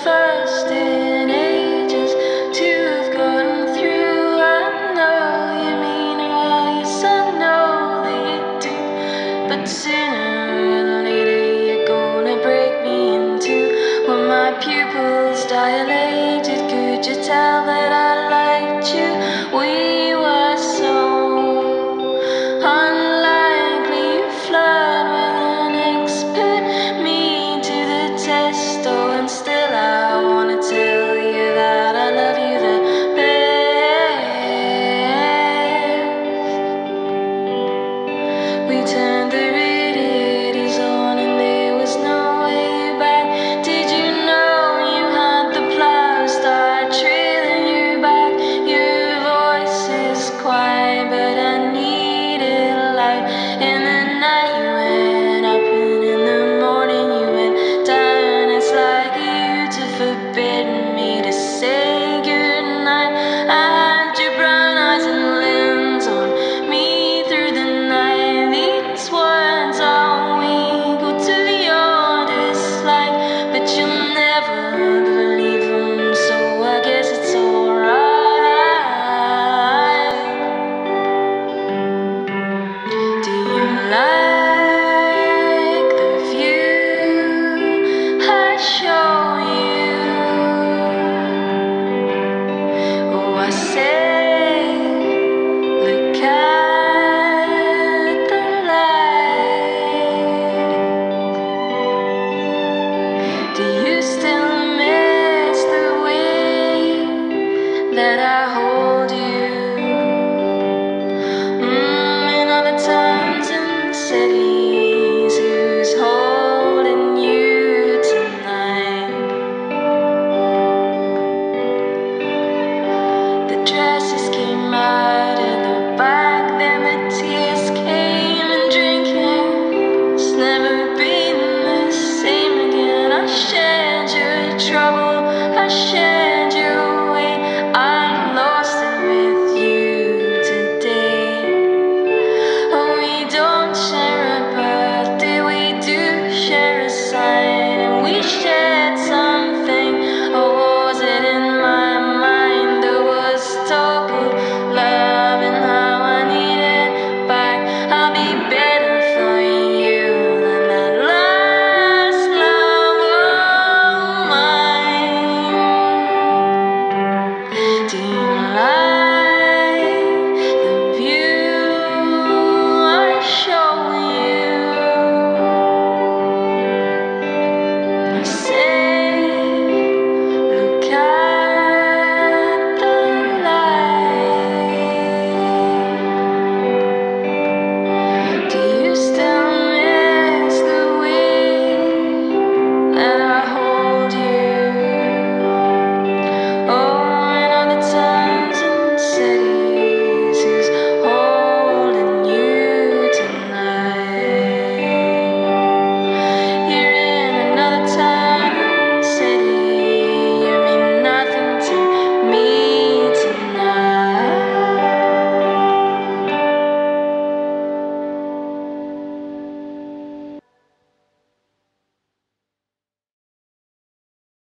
first in ages to have gotten through. I know you mean well, yes, I know that you do. But sooner or later you're gonna break me in two. When my pupils dilated, could you tell that I liked you? We were so unlikely. You flirt with an expert, me to the test. Oh, and still I wanna tell you that I love you the best. We turned the radiators on and there was no way back. Did you know you had the plow start trailing you back? Your voice is quiet, but I need it loud. In the night you went up and in the morning you went down. It's like you to forbid